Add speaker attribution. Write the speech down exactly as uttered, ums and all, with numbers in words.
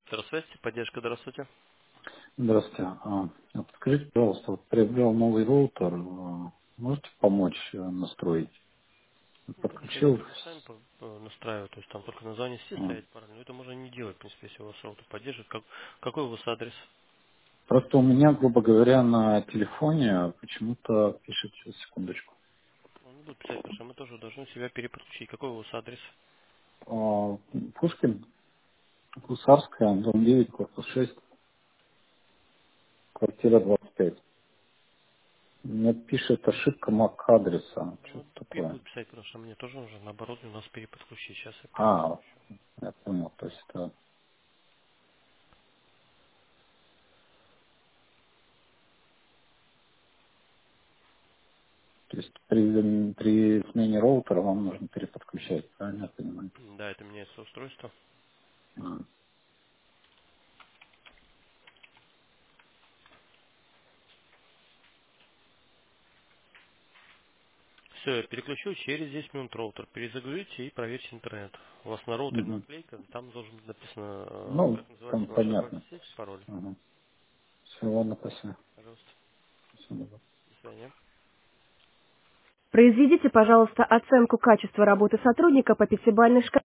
Speaker 1: Здравствуйте, поддержка, здравствуйте.
Speaker 2: Здравствуйте. А, вот скажите, пожалуйста, вот приобрел новый роутер, а, можете помочь э, настроить?
Speaker 1: В принципе,
Speaker 2: Подключил.
Speaker 1: роутер мы сами по- по- настраиваем, то есть там только название сети
Speaker 2: а,
Speaker 1: стоять параллельно. Но это можно не делать, в принципе, если у вас роутер поддерживает. Как, какой у вас адрес?
Speaker 2: Просто у меня, грубо говоря, на телефоне почему-то пишет, сейчас, секундочку.
Speaker 1: Он не будет писать, потому что мы тоже должны себя переподключить. Какой у вас адрес?
Speaker 2: А, Пушкин, Гусарская, дом девять, корпус шесть, квартира двадцать пять. Мне пишет ошибка MAC-адреса.
Speaker 1: Ну,
Speaker 2: Что-то
Speaker 1: пи-
Speaker 2: такое.
Speaker 1: будет писать, потому что мне тоже нужно, наоборот, у нас переподключить. Сейчас я
Speaker 2: А,
Speaker 1: переподключу.
Speaker 2: я понял. То есть, это, то есть при, при смене роутера вам нужно переподключать, правильно я понимаю?
Speaker 1: Да, это меняется устройство.
Speaker 2: А,
Speaker 1: Все, я переключу через десять минут роутер. Перезагрузите и проверьте интернет. У вас на роутере
Speaker 2: мгм.
Speaker 1: наклейка, там должен быть написано, э,
Speaker 2: Ну,
Speaker 1: как называется
Speaker 2: там
Speaker 1: ваша веб
Speaker 2: понятно.
Speaker 1: сеть, пароль.
Speaker 2: Ага. Все, ладно, спасибо.
Speaker 1: Пожалуйста.
Speaker 2: Спасибо.
Speaker 1: До свидания.
Speaker 3: Произведите, пожалуйста, оценку качества работы сотрудника по пятибалльной шкале.